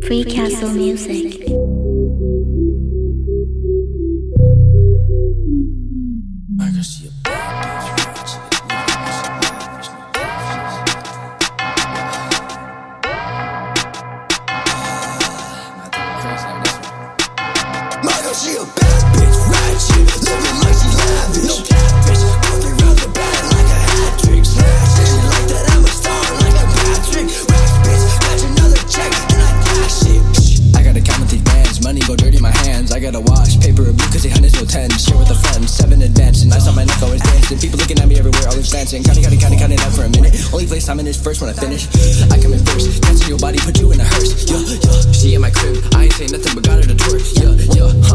Free Castle Music. I can see a bad bitch. She a bad bitch, ratchet, living like she lavish. No catfish, moving around the bed like a hat trick. Smashing like that, I'm a star like a Patrick. Rap bitch, catch another check, then I cash it. I gotta count with these bands, money go dirty in my hands. I gotta wash paper or blue cause they hundreds no tens. Share with a friend, 7 advancing. I saw my neck always dancing. People looking at me everywhere, always glancing. Counting out for a minute. Only place I'm in is first when I finish. I come in first, catch your body, put you in a hearse. Yeah, yeah, she in my crib, I ain't say nothing but got her to twerk. Yeah, yeah, huh.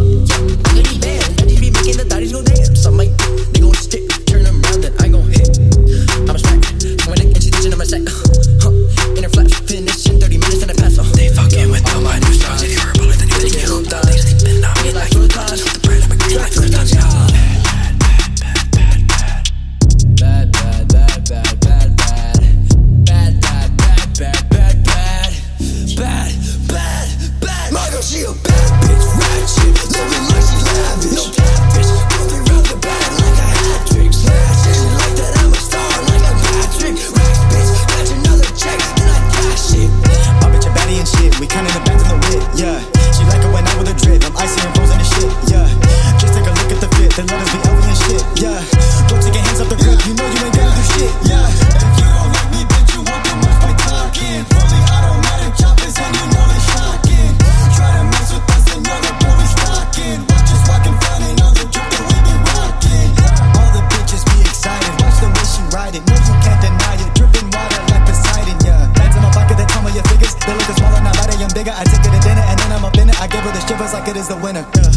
She a bad bitch, ratchet, living like she lavish. No catfish, moving around the bed like a hat trick. Smashing like that, I'm a star like a Patrick. Rap bitch, catch another check, then I cash it. My bitch a baddie and shit, we counting the bands in the whip, yeah. She like it when I'm with a drip, I'm icy and frozen and shit, yeah. Just take a look at the fit, then let us be Ellie and shit, yeah. Don't take your hands off the grip, you know you ain't gonna do shit, yeah. If you don't like me, bitch, you want the most by talking. Fully automatic choppers and you know they shocking. Try to mess with us and you're the boy we stalking. Watch us walking fine and all the drip that we be rocking. All the bitches be excited, watch the way she ride it. No, you can't deny it, dripping water like Poseidon, yeah. Bands in my pocket, they tell me your figures. They look smaller, now lighter, I'm bigger. I take her to dinner and then I'm up in it. I give her the shivers like it is the winter, yeah.